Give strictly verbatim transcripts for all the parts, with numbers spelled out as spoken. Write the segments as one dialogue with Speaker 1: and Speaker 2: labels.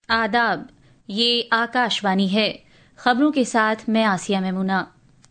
Speaker 1: आदाब, ये आकाशवाणी है। खबरों के साथ मैं आसिया मेमुना।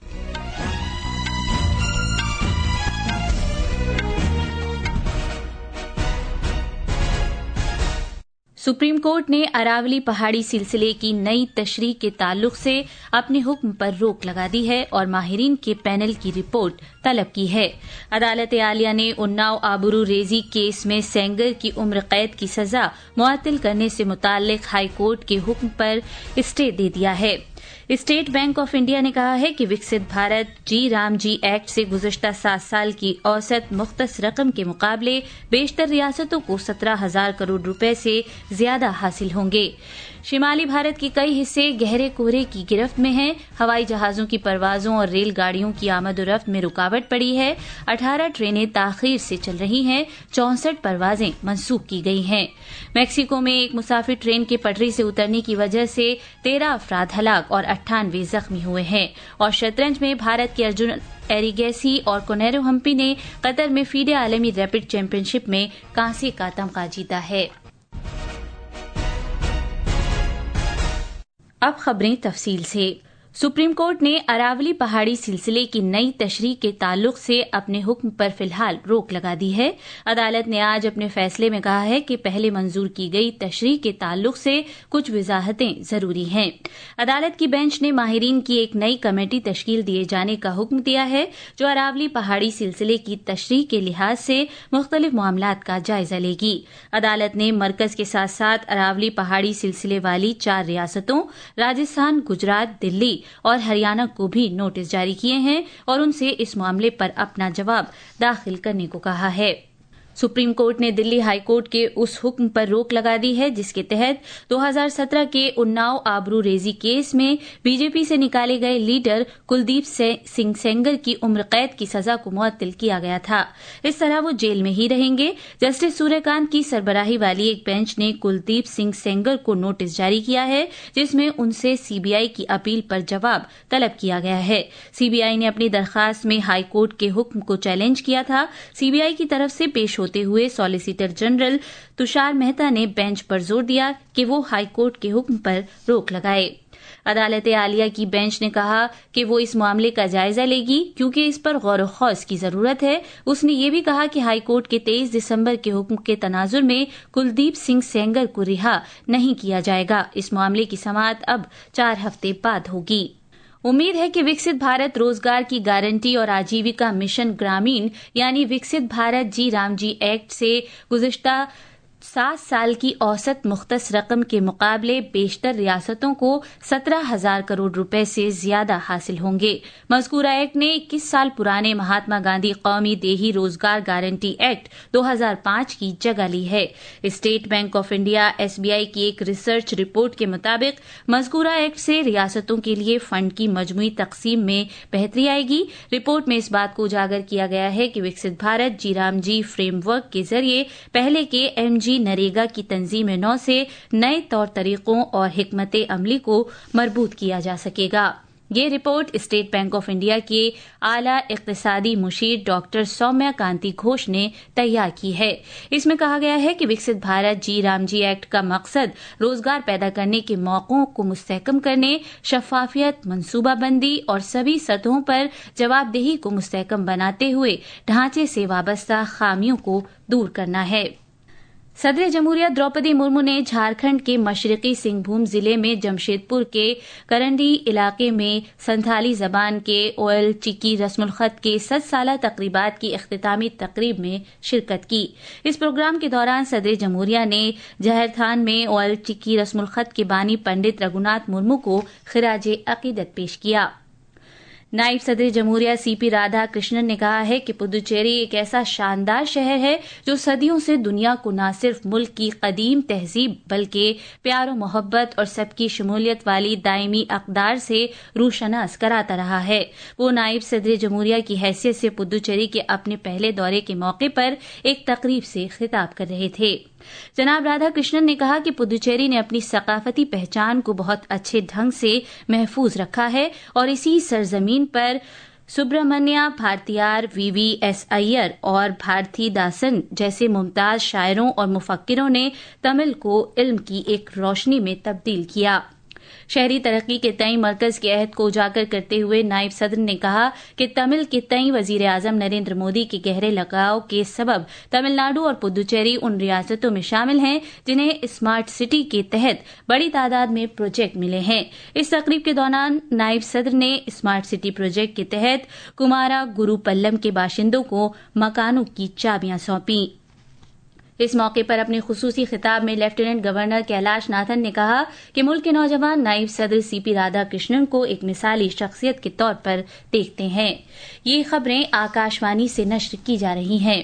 Speaker 1: सुप्रीम कोर्ट ने अरावली पहाड़ी सिलसिले की नई तशरीह के ताल्लुक से अपने हुक्म पर रोक लगा दी है और माहिरीन के पैनल की रिपोर्ट तलब की है। अदालत आलिया ने उन्नाव आबरू रेजी केस में सेंगर की उम्र कैद की सजा मुअत्तल करने से मुताल्लिक हाई कोर्ट के हुक्म पर स्टे दे दिया है। स्टेट बैंक ऑफ इंडिया ने कहा है कि Viksit Bharat G RAM G act से गुज़श्ता सात साल की औसत मुख्तस रकम के मुकाबले बेशतर रियासतों को सत्रह हजार करोड़ रुपए से ज्यादा हासिल होंगे। शिमाली भारत के कई हिस्से गहरे कोहरे की गिरफ्त में हैं। हवाई जहाजों की परवाजों और रेलगाड़ियों की आमद-ओ-रफ्त में रुकावट पड़ी है। अठारह ट्रेनें ताखीर से चल रही हैं। चौसठ परवाजें मंसूख की गई हैं। मैक्सिको में एक मुसाफिर ट्रेन के पटरी से उतरने की वजह से तेरह अफराद हलाक और अट्ठानवे जख्मी हुए हैं। और शतरंज में भारत के अर्जुन एरिगेसी और कोनेरो हम्पी ने कतर में फीडे आलमी रैपिड चैंपियनशिप में कांसे का तमगा जीता है। अब खबरें तफसील से। सुप्रीम कोर्ट ने अरावली पहाड़ी सिलसिले की नई तशरीह के ताल्लुक से अपने हुक्म पर फिलहाल रोक लगा दी है। अदालत ने आज अपने फैसले में कहा है कि पहले मंजूर की गई तशरीह के ताल्लुक से कुछ वजाहतें जरूरी हैं। अदालत की बेंच ने माहिरीन की एक नई कमेटी तश्कील दिए जाने का हुक्म दिया है जो अरावली पहाड़ी सिलसिले की तशरीह के लिहाज से मुख्तलिफ मामलात का जायजा लेगी। अदालत ने मरकज के साथ साथ अरावली पहाड़ी सिलसिले वाली चार रियासतों राजस्थान, गुजरात, दिल्ली और हरियाणा को भी नोटिस जारी किए हैं और उनसे इस मामले पर अपना जवाब दाखिल करने को कहा है। सुप्रीम कोर्ट ने दिल्ली हाई कोर्ट के उस हुक्म पर रोक लगा दी है जिसके तहत दो हज़ार सत्रह के उन्नाव आबरू रेजी केस में बीजेपी से निकाले गए लीडर कुलदीप सिंह सेंगर की उम्र कैद की सजा को मुअत्तल किया गया था। इस तरह वो जेल में ही रहेंगे। जस्टिस सूर्यकांत की सरबराही वाली एक बेंच ने कुलदीप सिंह सेंगर को नोटिस जारी किया है जिसमें उनसे सीबीआई की अपील पर जवाब तलब किया गया है। सीबीआई ने अपनी दरखास्त में हाई कोर्ट के हुक्म को चैलेंज किया था। सीबीआई की तरफ से पेश होते हुए सॉलिसिटर जनरल तुषार मेहता ने बेंच पर जोर दिया कि वो हाई कोर्ट के हुक्म पर रोक लगाए। अदालत आलिया की बेंच ने कहा कि वो इस मामले का जायजा लेगी क्योंकि इस पर गौर खौज की जरूरत है। उसने ये भी कहा कि हाई कोर्ट के तेईस दिसंबर के हुक्म के तनाजुर में कुलदीप सिंह सेंगर को रिहा नहीं किया जाएगा। इस मामले की समाअत अब चार हफ्ते बाद होगी। उम्मीद है कि विकसित भारत रोजगार की गारंटी और आजीविका मिशन ग्रामीण यानी Viksit Bharat G RAM G act से गुज़श्ता सात साल की औसत मुख्तस रकम के मुकाबले बेशतर रियासतों को सत्रह हजार करोड़ रुपए से ज्यादा हासिल होंगे। मज़कूरा एक्ट ने इक्कीस साल पुराने महात्मा गांधी कौमी देही रोजगार गारंटी एक्ट दो हज़ार पाँच की जगह ली है। State bank of India SBI की एक रिसर्च रिपोर्ट के मुताबिक मज़कूरा एक्ट से रियासतों के लिए फंड की मजमूई तकसीम में बेहतरी आएगी। रिपोर्ट में इस बात को उजागर किया गया है कि Viksit Bharat G RAM G framework के जरिए पहले के एम जी नरेगा की तंजीम नौ से नए तौर तरीकों और हिकमत अमली को मजबूत किया जा सकेगा। ये report state bank of India के आला इक्तिसादी मुशीर डॉक्टर सौम्या कांति घोष ने तैयार की है। इसमें कहा गया है कि Viksit Bharat G RAM G act का मकसद रोजगार पैदा करने के मौकों को मुस्तहकम करने, शफाफियत, मंसूबाबंदी और सभी सतहों पर जवाबदेही को मुस्तहकम बनाते हुए ढांचे से वाबस्ता खामियों को दूर करना है। सदर जमहूरिया द्रौपदी मुर्मू ने झारखंड के मशरकी सिंहभूम जिले में जमशेदपुर के करंडी इलाके में संथाली जबान के ओयल चिकी रस्मुल खत के सत साला तकरीबात की इख्तितामी तकरीब में शिरकत की। इस प्रोग्राम के दौरान सदर जमहूरिया ने जहरथान में ओयल चिकी रस्मुल खत के बानी पंडित रघुनाथ मुर्मू को खिराजे अकीदत पेश किया। नायब सदर जमहूरिया सीपी राधा कृष्णन ने कहा है कि पुदुचेरी एक ऐसा शानदार शहर है जो सदियों से दुनिया को न सिर्फ मुल्क की कदीम तहजीब बल्कि प्यार और मोहब्बत और सबकी शमूलियत वाली दायमी अक़दार से रूशनास कराता रहा है। वो नायब सदर जमहूरिया की हैसियत से पुदुचेरी के अपने पहले दौरे के मौके पर एक तकरीब से खिताब कर रहे थे। जनाब राधा कृष्णन ने कहा कि पुदुचेरी ने अपनी सकाफती पहचान को बहुत अच्छे ढंग से महफूज रखा है और इसी सरजमीन पर Subramania Bharathiyar, V V S Iyer और भारती दासन जैसे मुमताज शायरों और मुफक्किरों ने तमिल को इल्म की एक रोशनी में तब्दील किया। शहरी तरक्की के तई मरकज के अहद को उजागर करते हुए नायब सदर ने कहा कि तमिल के तई वजीर आजम नरेंद्र मोदी के गहरे लगाव के सबब तमिलनाडु और पुदुचेरी उन रियासतों में शामिल हैं जिन्हें स्मार्ट सिटी के तहत बड़ी तादाद में प्रोजेक्ट मिले हैं। इस तकरीब के दौरान नायब सदर ने स्मार्ट सिटी प्रोजेक्ट के तहत कुमारा गुरुपल्लम के बाशिंदों को मकानों की चाबियां सौंपी। इस मौके पर अपने खुसूसी खिताब में लेफ्टिनेंट गवर्नर कैलाश नाथन ने कहा कि मुल्क के नौजवान नायब सदर सी पी राधा कृष्णन को एक मिसाली शख्सियत के तौर पर देखते हैं। ये खबरें आकाशवाणी से नश्र की जा रही हैं।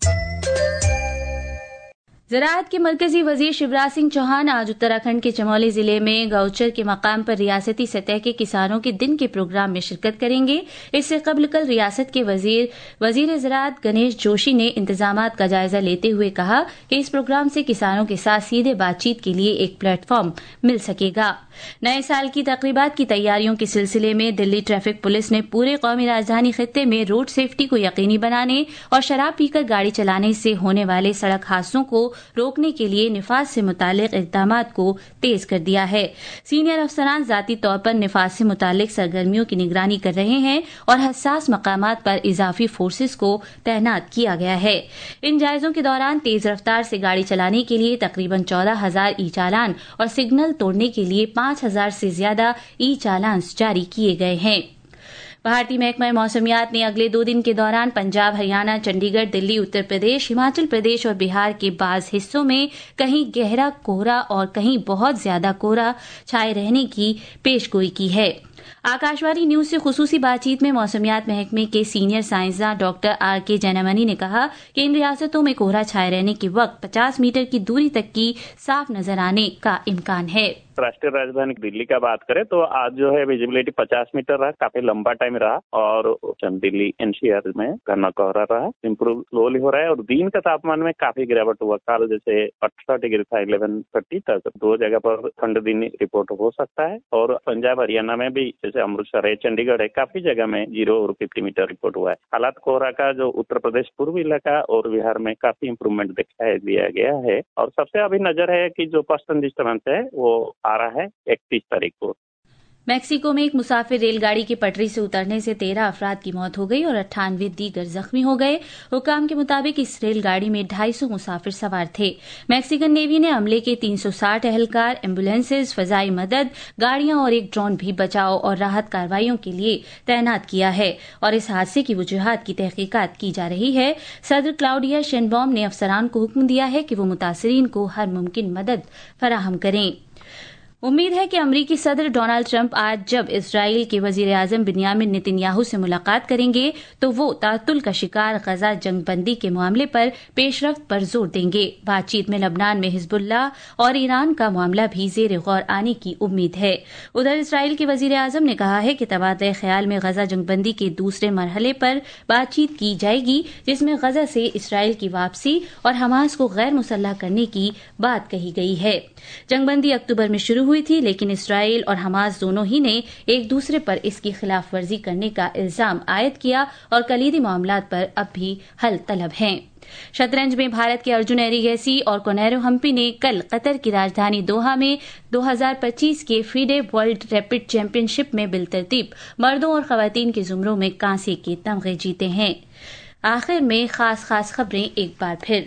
Speaker 1: ज़राअत के मरकजी वजीर शिवराज सिंह चौहान आज उत्तराखंड के चमोली जिले में गौचर के मकाम पर रियासती सतह के किसानों के दिन के प्रोग्राम में शिरकत करेंगे। इससे कबल कल रियासत के वजीर वजीर ज़राअत गणेश जोशी ने इंतजामात का जायजा लेते हुए कहा कि इस प्रोग्राम से किसानों के साथ सीधे बातचीत के लिए एक प्लेटफॉर्म मिल सकेगा। नए साल की तकरीबात की तैयारियों के सिलसिले में दिल्ली ट्रैफिक पुलिस ने पूरे कौमी राजधानी खित्ते में रोड सेफ्टी को यकीनी बनाने और शराब पीकर गाड़ी चलाने से होने वाले सड़क हादसों को रोकने के लिए निफाज से मुतालिक इक़दामात को तेज कर दिया है। सीनियर अफसरान जाती तौर पर निफाज से मुतालिक सरगर्मियों की निगरानी कर रहे हैं और हसास मकामात पर इजाफी फोर्सेस को तैनात किया गया है। इन जायजों के दौरान तेज रफ्तार से गाड़ी चलाने के लिए तकरीबन चौदह हजार ई चालान और सिग्नल तोड़ने के लिए पांच हजार से ज्यादा ई चालान जारी किए गए हैं। भारतीय महकमा मौसमियात ने अगले दो दिन के दौरान पंजाब, हरियाणा, चंडीगढ़, दिल्ली, उत्तर प्रदेश, हिमाचल प्रदेश और बिहार के बाज़ हिस्सों में कहीं गहरा कोहरा और कहीं बहुत ज्यादा कोहरा छाए रहने की पेशगोई की है। आकाशवाणी न्यूज से खुसूसी बातचीत में मौसमियात महकमे के सीनियर साइंसदान डॉक्टर आर के जैनमनी ने कहा कि इन रियासतों में कोहरा छाए रहने के वक्त पचास मीटर की दूरी तक की साफ नजर आने का इम्कान है।
Speaker 2: राष्ट्रीय राजधानी दिल्ली का बात करें तो आज जो है विजिबिलिटी पचास मीटर रहा, काफी लंबा टाइम रहा और दिल्ली एनसीआर में घना कोहरा रहा, इम्प्रूव स्लोली हो रहा है और दिन का तापमान में काफी गिरावट हुआ। कल जैसे अठारह डिग्री था इलेवन थर्टी तक, दो जगह पर ठंड दिन रिपोर्ट हो सकता है और पंजाब हरियाणा में भी जैसे अमृतसर है, चंडीगढ़ है, काफी जगह में जीरो और फिफ्टी मीटर रिपोर्ट हुआ है। हालात कोहरा का जो उत्तर प्रदेश पूर्वी इलाका और बिहार में काफी इम्प्रूवमेंट दिखाई दिया गया है और सबसे अभी नजर है कि जो पश्चिम डिस्टर्बेंस है वो आ रहा है इकतीस तारीख को।
Speaker 1: मैक्सिको में एक मुसाफिर रेलगाड़ी की पटरी से उतरने से तेरह अफराद की मौत हो गई और अट्ठानवे दीगर जख्मी हो गए। हुकाम के मुताबिक इस रेलगाड़ी में ढाई सौ मुसाफिर सवार थे। मैक्सिकन नेवी ने अमले के तीन सौ साठ एहलकार, एम्बुलेंसेज, फजाई मदद गाड़ियां और एक ड्रोन भी बचाव और राहत कार्रवाइयों के लिए तैनात किया है और इस हादसे की वजूहात की तहकीकात की जा रही है। सदर क्लाउडिया शेनबॉम ने अफसरान को हुक्म दिया है कि वो मुतासरीन को हर मुमकिन मदद फराहम करें। उम्मीद है कि अमरीकी सदर डोनाल्ड ट्रंप आज जब इजराइल के वजीर आजम बिन्यामिन नेतन्याहू से मुलाकात करेंगे तो वो तातुल का शिकार गजा जंगबंदी के मामले पर पेशरफ्त पर जोर देंगे। बातचीत में लबनान में हिजबुल्लाह और ईरान का मामला भी जेर गौर आने की उम्मीद है। उधर इजराइल के वजीर आजम ने कहा है कि तबादला ख्याल में गजा जंगबंदी के दूसरे मरहले पर बातचीत की जाएगी, जिसमें गजा से इसराइल की वापसी और हमास को गैर मुसल्लह करने की बात कही गई है। जंगबंदी अक्टूबर में शुरू हुई थी, लेकिन इसराइल और हमास दोनों ही ने एक दूसरे पर इसकी खिलाफ वर्जी करने का इल्जाम आयद किया और कलीदी मामलात पर अब भी हल तलब हैं। शतरंज में भारत के अर्जुन एरिगेसी और कोनेरो हम्पी ने कल कतर की राजधानी दोहा में दो हज़ार पच्चीस के फीडे वर्ल्ड रैपिड चैंपियनशिप में बिलतरतीब मर्दों और खवातीन के जुमरों में कांसे के तमगे जीते हैं। आखिर में खास खास खबरें एक बार फिर।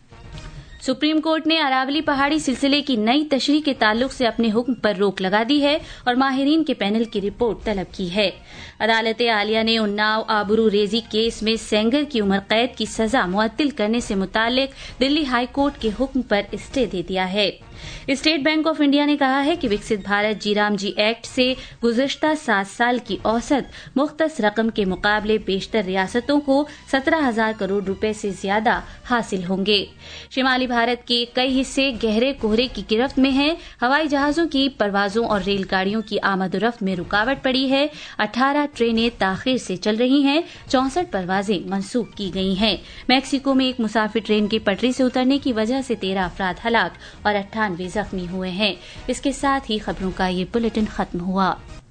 Speaker 1: सुप्रीम कोर्ट ने अरावली पहाड़ी सिलसिले की नई तशरीह के ताल्लुक से अपने हुक्म पर रोक लगा दी है और माहिरीन के पैनल की रिपोर्ट तलब की है। अदालत आलिया ने उन्नाव आबरू रेजी केस में सेंगर की उम्र कैद की सजा मुअत्तिल करने से मुतालिक दिल्ली हाई कोर्ट के हुक्म पर स्टे दे दिया है। स्टेट बैंक ऑफ इंडिया ने कहा है कि विकसित भारत जीराम जी एक्ट से गुज़श्ता सात साल की औसत मुख्तस रकम के मुकाबले बेशतर रियासतों को सत्रह हजार करोड़ रुपए से ज्यादा हासिल होंगे। शिमाली भारत के कई हिस्से गहरे कोहरे की गिरफ्त में हैं। हवाई जहाजों की परवाजों और रेलगाड़ियों की आमदोरफ्त में रुकावट पड़ी है। अठारह ट्रेनें ताखिर से चल रही हैं। चौसठ परवाजें मंसूख की गई हैं। मैक्सिको में एक मुसाफिर ट्रेन की पटरी से उतरने की वजह से तेरह अफराद हलाक और अट्ठानवे जख्मी हुए हैं। इसके साथ ही खबरों का ये बुलेटिन खत्म हुआ।